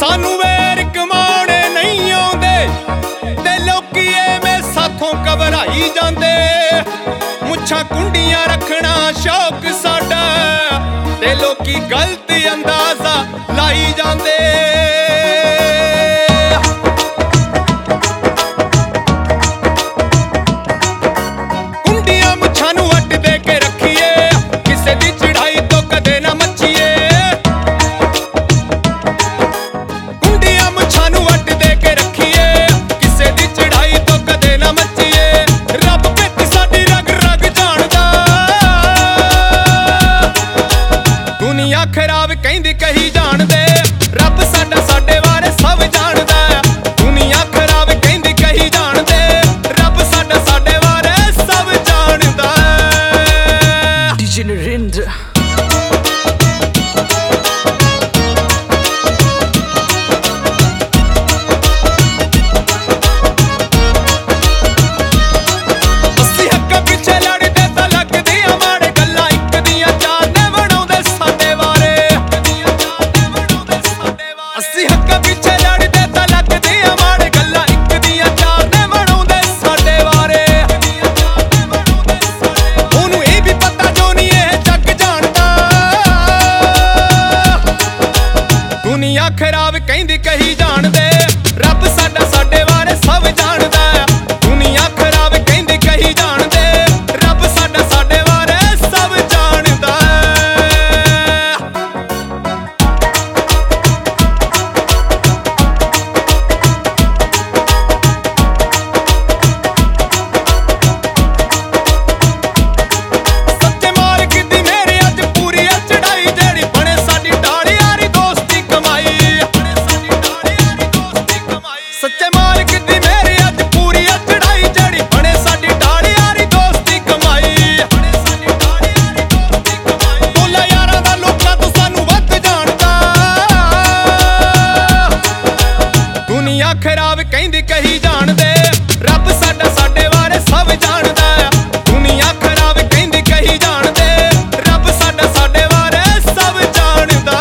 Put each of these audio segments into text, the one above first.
सानू वैर कमाने नहीं आउंदे ते लोकी एवें साथों घबराई जांदे। मुच्छां कुंडियां रखना शौक साडा ते लोकी गलत अंदाजा लाई जांदे। खराब कहंदी कही जाणदे रब साडा साडे बारे सब जानदा। दुनिया खराब कहंदी कही जाणदे रब साडा साडे बारे सब जानदा। DJ Narendra दुनिया खराब कहंदी कही जाणदे रब साडा साडे बारे सब जानदा। दुनिया खराब कहंदी कही जाणदे रब साडा साडे बारे सब जानदा। सच्चे मालिक दी मेरी अज पूरी चढ़ाई जेड़ी बने साडी डाली यारी दोस्ती कमाई। सच्चे मालिक दी मेरी अज पूरी चढ़ाई जेड़ी बने साडी डाली यारी दोस्ती कमाई। बोला यारां दा लोकां तों सानू वध जानदा। दुनिया खराब कहंदी कही जाणदे रब साडा साडे बारे सब जानदा। दुनिया खराब कहंदी कही जाणदे रब साडा साडे बारे सब जानदा।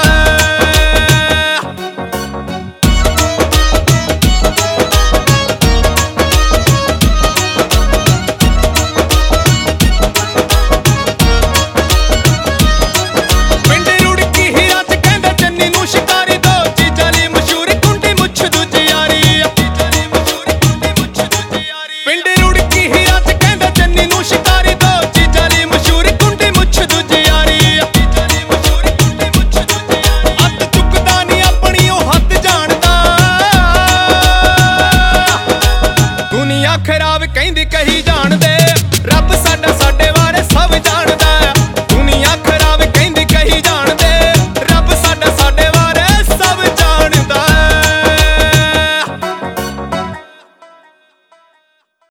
दुनिया खराब कहंदी कही जाणदे रब साडा साडे